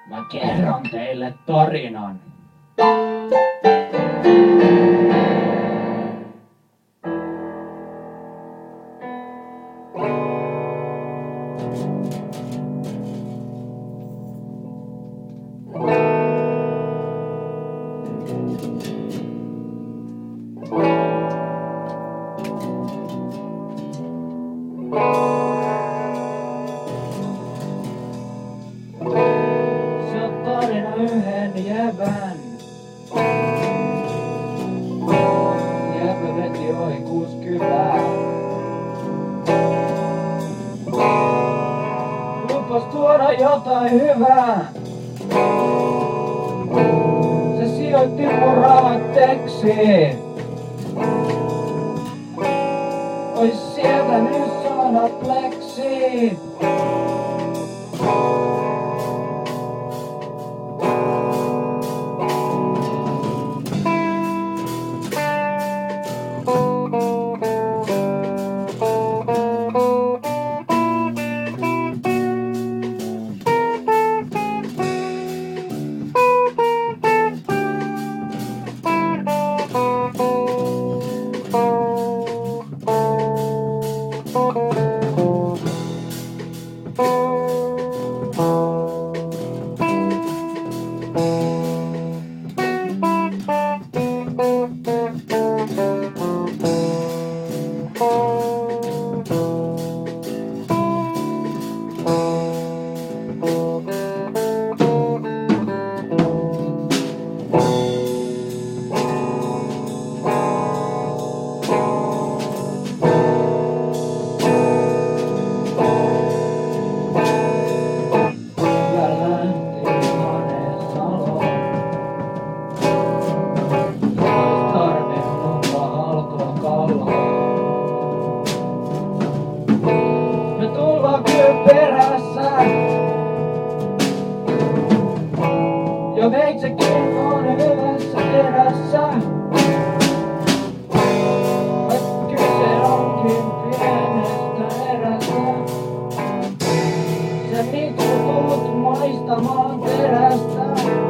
Mä kerron teille tarinan. Se on tarina yhden jäbän. Jäbä veti ohi 60. Lupas tuoda jotain hyvää. Se sijoitti mun rahat teksiin. Ois sieltä nyt saada pleksiin. Me tullaan kyllä perässä. Jo veitsekin on hyvässä erässä. Vaikka kyse onkin pienestä erästä. Se miksi tulet maistamaan perästä.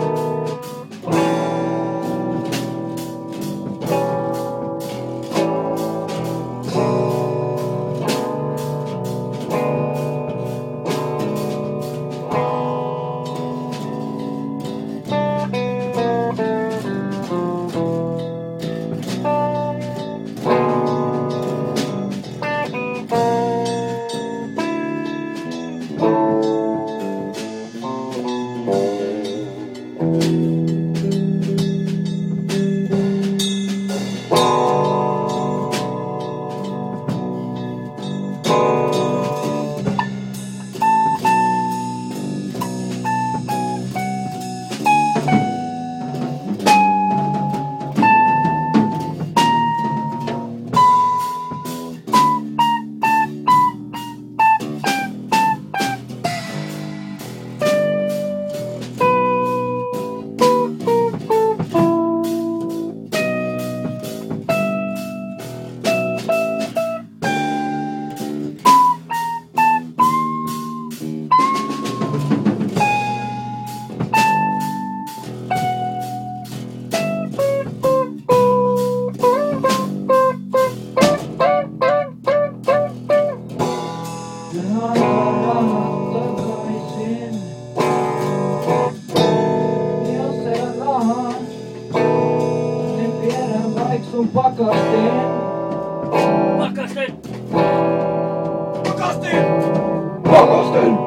Sun pakastin. Pakastin! Pakastin! Pakastin!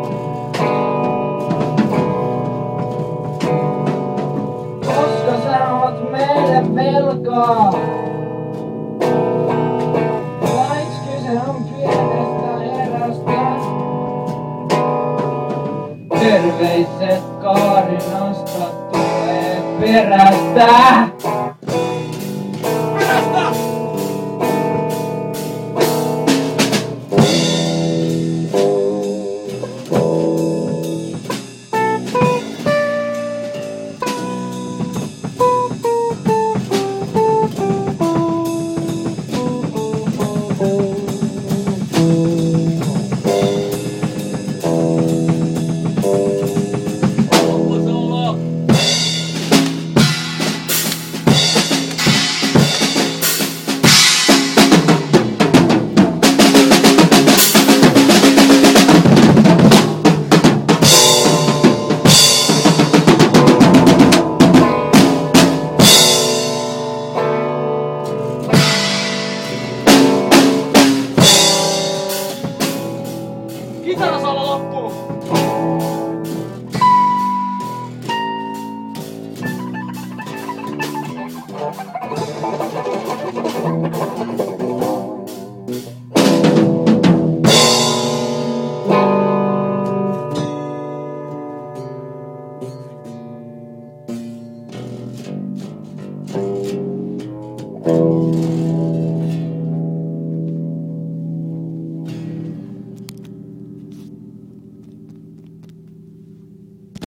Koska sä oot meille velkaa. Vaiks kyse on pienestä erästä. Terveiset Kaarinasta tulee perästä.